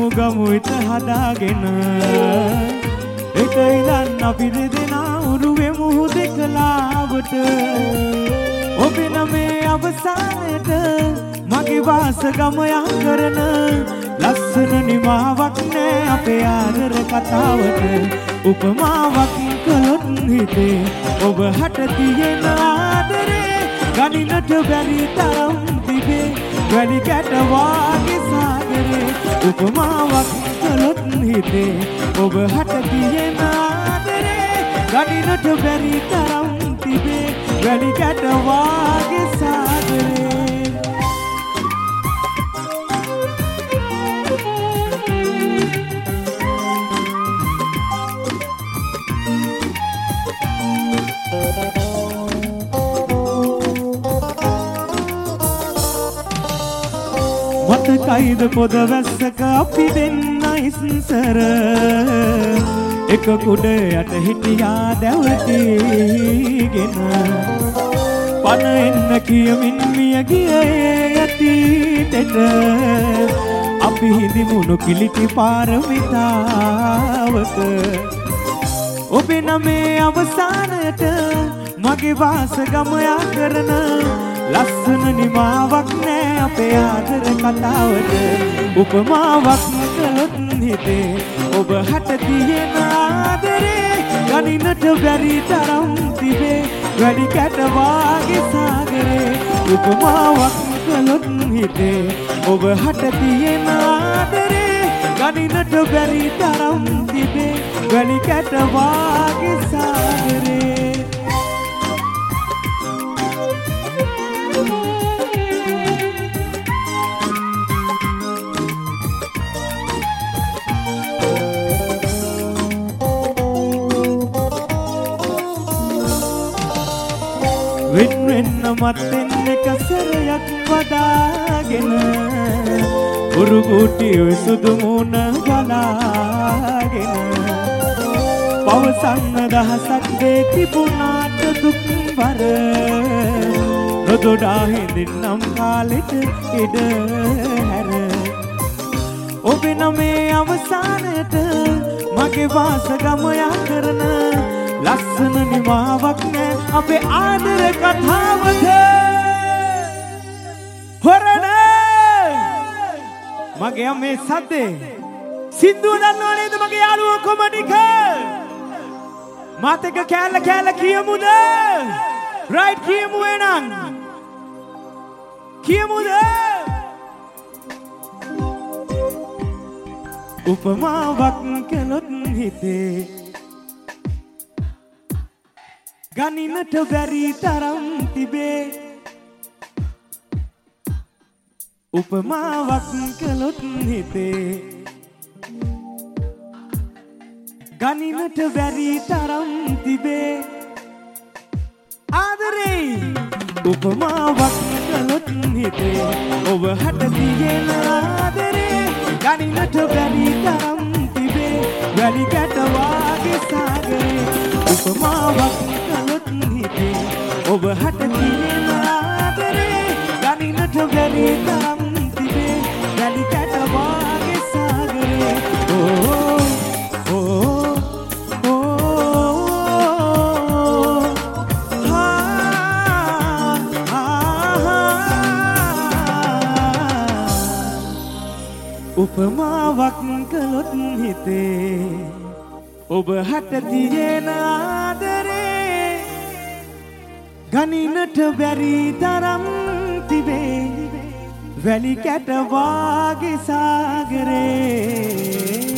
ගමු ඉත හදාගෙන එක ඉඳන් අපි දෙදෙනා උරුවෙමු දෙකලාවට ඔබේ නමේ අවසානයට මගේ වාස ගම යා කරන ලස්සන නිමාවක් නෑ අපේ ආදර කතාවට උපමාවක් කළොත් හිතේ ඔබ හට තියෙන ආදරේ ගණිනට බැරි තරම් තිබේ වැලි කැට වාගේ සාගරේ උපමාවක් කළොත් හිතේ ඔබ හට තියෙන ආදරේ ගණිනට බැරි තරම් තිබේ වැලි කැට වාගේ සාගරේ මතකයිද පොද වැස්සක අපි දෙන්න ඉස්සර එක කුඩ යට හිටියා දැවටීගෙන පන එන්න කියමින් මිය ගියේ යටිටට අපි හිඳිමුණු කිලිටි පාරමිතාවක ඔබේ නමේ අවසානයට මගේ වාස ගම යා කරන ලස්සන නිමාවක් නෑ අපේ ආදර කතාවට උපමාවක් කළොත් හිතේ ඔබ හට තියෙන ආදරේ ගණිනට බැරි තරම් තිබේ වැඩි කැට වාගේ සාගරේ උපමාවක් කළොත් හිතේ ඔබ හට තියෙන ආදරේ ගණිනට බැරි තරම් තිබේ වැඩි කැට වාගේ සාගරේ වෙන්න මත්තෙන් එක සැරයක් වදාගෙන උරුගුටි සුදු මුණ බලාගෙන පවසන්න දහසක් දේ තිබුණාට දුක් බර නොදොඩා හිඳින්නම් කාලෙට ඉඩ හැර ඔබේ නමේ අවසානයට මගේ වාස ගම යා කරන ලස්සන නිමාවක් නෑ අපේ ආදර කතාවට හොරණ මගේ අම්මේ සද්දේ සින්දුව දන්නව නේද මගේ යාළුවෝ කොමඩික මාත් එක්ක කෑල්ල කෑල්ල කියමුද රයිට් කියමු එනං කියමුද උපමාවක් කළොත් හිතේ ගණිනට බැරි තරම් තිබේ උපමාවක් කළොත් හිතේ ගණිනට බැරි තරම් තිබේ ආදරේ උපමාවක් කළොත් හිතේ ඔබ හට තියෙන ආදරේ ගණිනට බැරි තරම් තිබේ වැලි කැට වාගේ සාගරේ උපමාවක් ඔබ හට තියෙන ආදරේ ගණිනට බැරි තරම් තිබේ වැලි කැට වාගේ සාගරේ උපමාවක් කළොත් හිතේ ඔබ හට තියෙන ආදරේ ගණිනට බැරි තරම් තිබේ වැලි කැට වාගේ සාගරේ